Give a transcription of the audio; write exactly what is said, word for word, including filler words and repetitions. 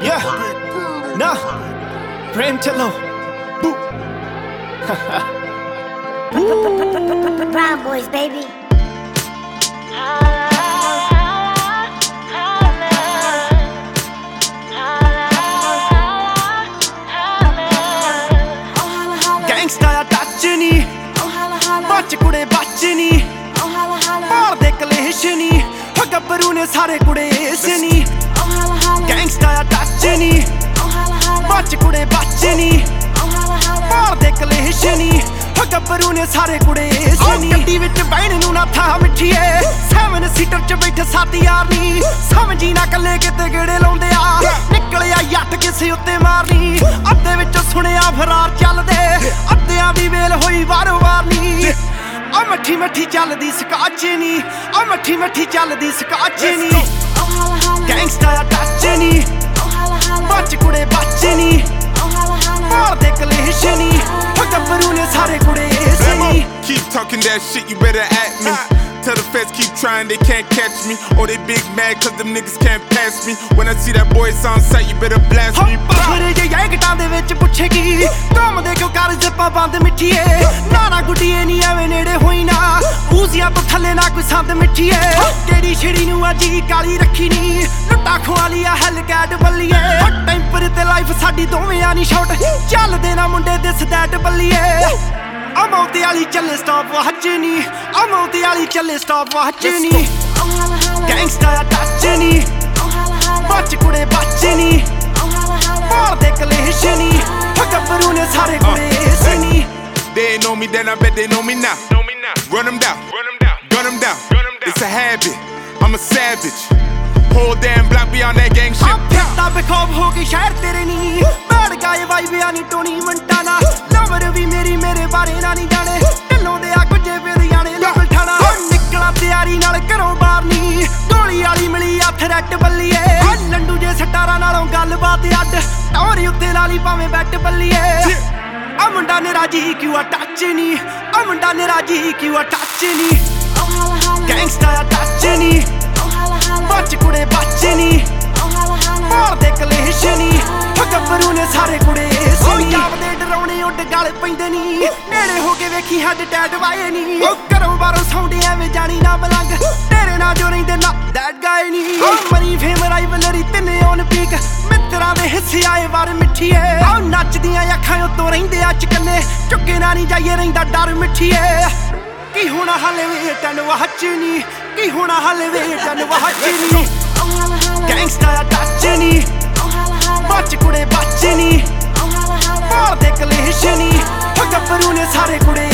Yeah, nah, Prem Chalo. Boo. Brown boys, baby. Gangsta touch ni, bach kude bach ni, maar de kalesh ni, ho gabru ne sare kude es ni. Gangsta touch ni, bach kude bach ni, maar de kalesh ni, ho gabru ne sare kude es ni. ਗੱਡੀ ਵਿੱਚ ਬੈਣ ਨੂੰ ਨਾ ਥਾਂ ਮਿੱਠੀਏ, seven seater ਚ ਬੈਠੇ ਸੱਤ ਯਾਰ ਨੀ, ਸਮਝੀ ਨਾ ਕੱਲੇ ਕਿਤੇ ਗੇੜੇ ਲਾਉਂਦੇ ਆ, ਨਿਕਲਿਆ ਯੱਟ ਕਿਸੇ ਉੱਤੇ ਮਾਰਨੀ, ਅੱਧੇ ਵਿੱਚ ਸੁਣਿਆ ਫਰਾਰ ਚੱਲਦੇ, ਅੱਧਿਆਂ ਦੀ ਵੇਲ ਹੋਈ ਵਾਰੋ ਵਾਰ ਨੀ। ਆ ਮੱਠੀ ਮੱਠੀ ਚੱਲਦੀ ਸਕਾਚ ਨੀ, ਆ ਮੱਠੀ ਮੱਠੀ ਚੱਲਦੀ ਸਕਾਚ ਨੀ। ਗੈਂਗਸਟਾ ਟੱਚ ਨੀ, ਬੱਚ ਕੁੜੇ ਬੱਚ ਨੀ, ਮਾਰਦੇ ਕਲੇਸ਼ ਨੀ, ਹੋ ਗੱਭਰੂ ਨੇ ਸਾਰੇ ਕੁੜੇ ਇਸ ਨੀ। Keep talking that shit, you better at me. Tell the feds keep trying, they can't catch me. Oh, they big mad cause them niggas can't pass me. When I see that boy, it's on sight, you better blast me. ਪਾਖਰੇ ਜੇ ਯੈਂਗਟਾਂ ਦੇ ਵਿੱਚ ਪੁੱਛੇਗੀ, ਘੁੰਮਦੇ ਕਿਉਂ ਕਰ ਜ਼ਿੱਪਾਂ ਬੰਦ ਮਿੱਠੀਏ, ਨਾਰਾ ਗੁੱਡੀਏ ਨੀ ਐਵੇਂ ਨੇੜੇ ਹੋਈ ਨਾ, ਊਜ਼ੀਆਂ ਤੋਂ ਥੱਲੇ ਨਾ ਕੋਈ ਸੰਦ ਮਿੱਠੀਏ। ਕਿਹੜੀ ਛਿੜੀ ਨੂੰ ਅੱਜ ਹੀ ਕਾਲੀ ਰੱਖੀ ਨੀ, ਲੁੱਟਾ ਖਵਾਲੀ ਆ ਹੈਲ ਕੈਟ ਬੱਲੀਏ। ਟੈਂਪਰ ਤੇ ਲਾਈਫ ਸਾਡੀ ਦੋਵੇਂ ਨੀ ਸ਼ਾਰਟ, ਚੱਲਦੇ ਨਾ ਮੁੰਡੇ ਦਿਸ ਦੈਟ ਬੱਲੀਏ। ਅਮੌਂਤੇ ਵਾਲੀ ਚੱਲੇ ਸਟਾਪ ਵਾਚ ਨੀ, ਅਮੌਂਤੇ ਵਾਲੀ ਚੱਲੇ ਸਟਾਪ ਵਾਚ ਨੀ। ਗੈਂਗਸਟਾ ਟੱਚ ਨੀ, ਬੱਚ ਕੁੜੇ ਬੱਚ ਨੀ, ਮਾਰਦੇ ਕਲੇਸ਼ ਨੀ, ਹੋ ਗੱਭਰੂ ਨੇ ਸਾਰੇ ਕੁੜੇ ਇਸ ਨੀ। They ain't know me then, I bet they know me now. Run them down, gun them down. It's a habit, I'm a savage. Whole damn block beyond that gang shit. ਫਿਰਦਾ ਬੇਖੌਫ ਹੋ ਕੇ ਸ਼ਹਿਰ ਤੇਰੇ ਨੀ, ਬੈਠ ਗਏ ਵਾਈਬਿਆ ਨੀ ਟੋਨੀ ਮੰਟਾਨਾ, ਲਵਰ ਵੀ ਮੇਰੀ ਮੇਰੇ ਬਾਰੇ ਨਾ ਨਹੀਂ ਜਾਣੇ, ਢਿੱਲੋਂ ਦੇ ਆ ਕੁਝੇ ਫਿਰ ਜਾਣੇ ਲਵਲ ਠਾਣਾ। ਨਿਕਲਾ ਤਿਆਰੀ ਨਾਲ ਘਰੋਂ ਬਾਹਰ ਨੀ, ਗੋਲੀ ਵਾਲੀ ਮਿਲੀ ਆ ਥਰੈਟ ਬੱਲੀਏ, ਲੰਡੂ ਜੇ ਸਟਾਰਾਂ ਨਾਲੋਂ ਗੱਲਬਾਤ ਅੱਡ, ਟੌਰੀ ਉੱਤੇ ਲਾ ਲਈ ਭਾਵੇਂ ਬੈਟ ਬੱਲੀਏ। ਆ ਮੁੰਡਾ ਨੇ ਰਾਜੀ ਕਿਉਂ ਆ ਟੱਚ ਨੀ, ਆ ਮੁੰਡਾ ਨੇ ਰਾਜੀ ਕਿਉਂ ਆ ਟੱਚ ਨੀ। ਗੈਂਗਸਟਾ ਟੱਚ ਨੀ, ਬੱਚ ਕੁੜੇ ਬੱਚ ਨੀ, ਮਾਰਦੇ ਕਲੇਸ਼ ਨੀ, ਹੋ ਗੱਭਰੂ ਨੇ ਸਾਰੇ ਕੁੜੇ ਇਸ ਨੀ। ਜਾਪਦੇ ਡਰਾਉਣੇ ਉੱਡ ਗਲ ਪੈਂਦੇ ਨੀ, ਨੇੜੇ ਹੋ ਕੇ ਵੇਖੀ ਹੱਡ ਟੈਟ ਵਾਏ ਨੀ, ਘਰੋਂ ਬਾਹਰੋਂ ਸੌਂਦੇ ਐਵੇਂ ਜਾਣੀ ਨਾ ਮਲੰਗ, ਤੇਰੇ ਨਾਲ ਜੋ ਰਹਿੰਦੇ ਨਾ ਦੈਟ ਗਾਏ ਨੀ। ਮਨੀ ਫੇਮ ਰਾਈਵਲਰੀ ਤਿੰਨੇ ਔਨ ਪੀਕ, ਮਿੱਤਰਾਂ ਦੇ ਹਿੱਸੇ ਆਏ ਵਾਰ ਮਿੱਠੀਏ, ਆਹ ਨੱਚਦੀਆਂ ਅੱਖਾਂ ਉੱਤੋਂ ਰਹਿੰਦੇ ਆ ਚਕੰਨੇ, ਚੁੱਕੇ ਨਾ ਨਹੀਂ ਜਾਈਏ ਰਹਿੰਦਾ ਡਰ ਮਿੱਠੀਏ। ਕੀ ਹੋਣਾ ਹਾਲੇ ਵੇਟ ਐਂਡ ਵਾਚ ਨੀ, ਕੀ ਹੋਣਾ ਹਾਲੇ ਵੇਟ ਐਂਡ ਵਾਚ ਨੀ। ਗੈਂਗਸਟਾ ਟੱਚ ਨੀ, ਬੱਚ ਕੁੜੇ ਬੱਚ ਨੀ, ਮਾਰਦੇ ਕਲੇਸ਼ ਨੀ, ਹੋ ਗੱਭਰੂ ਨੇ ਸਾਰੇ ਕੁੜੇ